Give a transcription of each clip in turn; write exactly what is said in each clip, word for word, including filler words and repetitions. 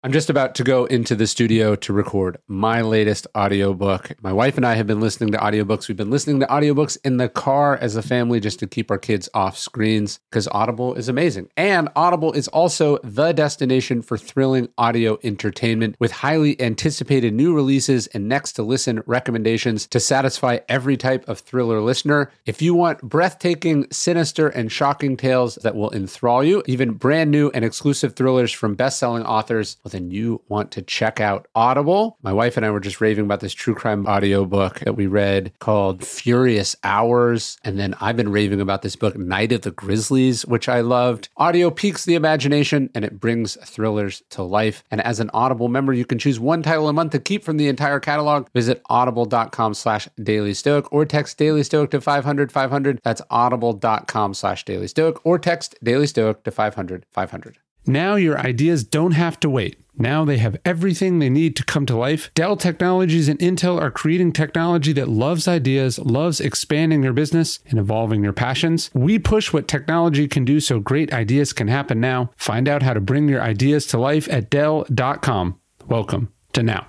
I'm just about to go into the studio to record my latest audiobook. My wife and I have been listening to audiobooks. We've been listening to audiobooks in the car as a family just to keep our kids off screens because Audible is amazing. And Audible is also the destination for thrilling audio entertainment with highly anticipated new releases and next to listen recommendations to satisfy every type of thriller listener. If you want breathtaking, sinister, and shocking tales that will enthrall you, even brand new and exclusive thrillers from best-selling authors, then you want to check out Audible. My wife and I were just raving about this true crime audiobook that we read called Furious Hours. And then I've been raving about this book, Night of the Grizzlies, which I loved. Audio piques the imagination and it brings thrillers to life. And as an Audible member, you can choose one title a month to keep from the entire catalog. Visit audible.com slash Daily Stoic or text Daily Stoic to five hundred five hundred. That's audible.com slash Daily Stoic or text Daily Stoic to five hundred five hundred. Now your ideas don't have to wait. Now they have everything they need to come to life. Dell Technologies and Intel are creating technology that loves ideas, loves expanding your business and evolving your passions. We push what technology can do so great ideas can happen now. Find out how to bring your ideas to life at Dell dot com. Welcome to Now.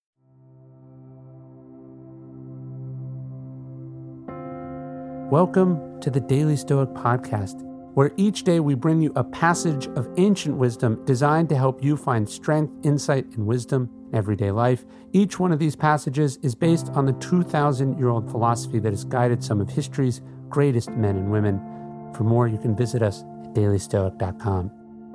Welcome to the Daily Stoic Podcast, where each day we bring you a passage of ancient wisdom designed to help you find strength, insight, and wisdom in everyday life. Each one of these passages is based on the two thousand year old philosophy that has guided some of history's greatest men and women. For more, you can visit us at daily stoic dot com.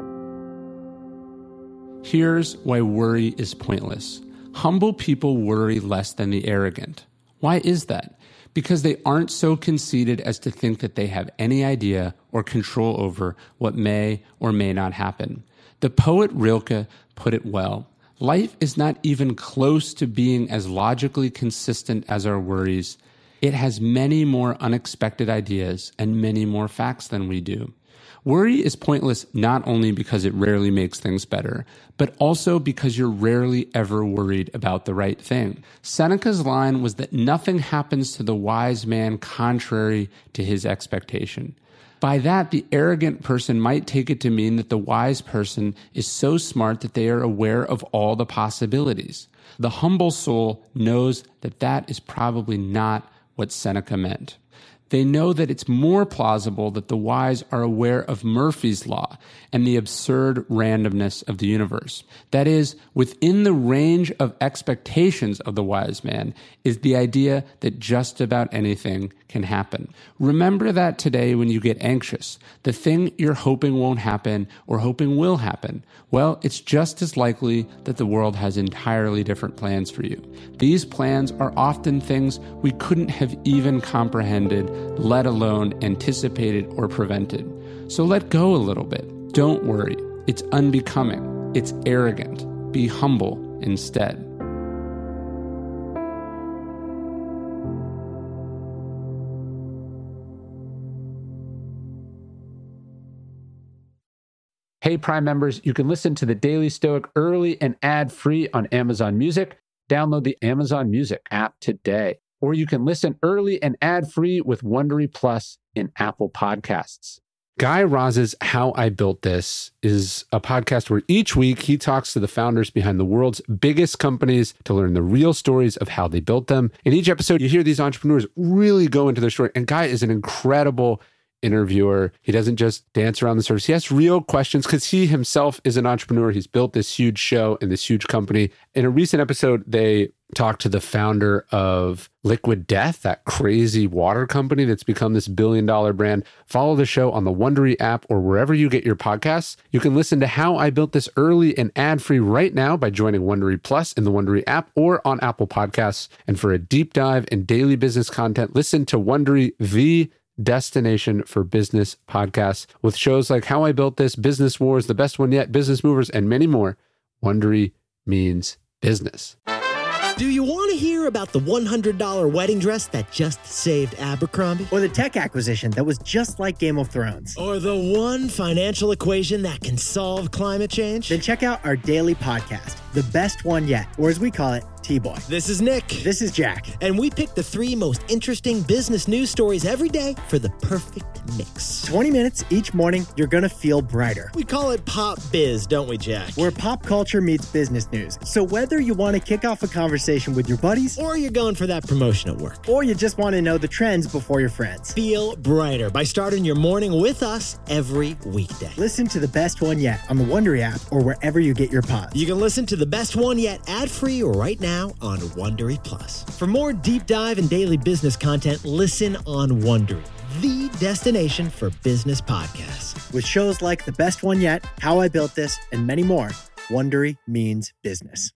Here's why worry is pointless. Humble people worry less than the arrogant. Why is that? Because they aren't so conceited as to think that they have any idea or control over what may or may not happen. The poet Rilke put it well. Life is not even close to being as logically consistent as our worries. It has many more unexpected ideas and many more facts than we do. Worry is pointless not only because it rarely makes things better, but also because you're rarely ever worried about the right thing. Seneca's line was that nothing happens to the wise man contrary to his expectation. By that, the arrogant person might take it to mean that the wise person is so smart that they are aware of all the possibilities. The humble soul knows that that is probably not what Seneca meant. They know that it's more plausible that the wise are aware of Murphy's Law and the absurd randomness of the universe. That is, within the range of expectations of the wise man is the idea that just about anything can happen. Remember that today when you get anxious. The thing you're hoping won't happen or hoping will happen, well, it's just as likely that the world has entirely different plans for you. These plans are often things we couldn't have even comprehended, let alone anticipated or prevented. So let go a little bit. Don't worry. It's unbecoming. It's arrogant. Be humble instead. Hey, Prime members, you can listen to the Daily Stoic early and ad-free on Amazon Music. Download the Amazon Music app today. Or you can listen early and ad-free with Wondery Plus in Apple Podcasts. Guy Raz's How I Built This is a podcast where each week he talks to the founders behind the world's biggest companies to learn the real stories of how they built them. In each episode, you hear these entrepreneurs really go into their story. And Guy is an incredible interviewer. He doesn't just dance around the surface. He asks real questions because he himself is an entrepreneur. He's built this huge show and this huge company. In a recent episode, they talked to the founder of Liquid Death, that crazy water company that's become this billion dollar brand. Follow the show on the Wondery app or wherever you get your podcasts. You can listen to How I Built This early and ad-free right now by joining Wondery Plus in the Wondery app or on Apple Podcasts. And for a deep dive in daily business content, listen to Wondery, the destination for business podcasts, with shows like How I Built This, Business Wars, The Best One Yet, Business Movers, and many more. Wondery means business. Do you want to hear about the one hundred dollars wedding dress that just saved Abercrombie? Or the tech acquisition that was just like Game of Thrones? Or the one financial equation that can solve climate change? Then check out our daily podcast, The Best One Yet, or as we call it, T-Boy. This is Nick. This is Jack. And we pick the three most interesting business news stories every day for the perfect mix. twenty minutes each morning, you're going to feel brighter. We call it Pop Biz, don't we, Jack? Where pop culture meets business news. So whether you want to kick off a conversation with your buddies, Or you're going for that promotion at work. or you just want to know the trends before your friends, Feel brighter by starting your morning with us every weekday. listen to the best one yet on the Wondery app or wherever you get your pods. You can listen to the best one yet ad-free right now on Wondery Plus. For more deep dive and daily business content, listen on Wondery, the destination for business podcasts. With shows like The Best One Yet, How I Built This, and many more, Wondery means business.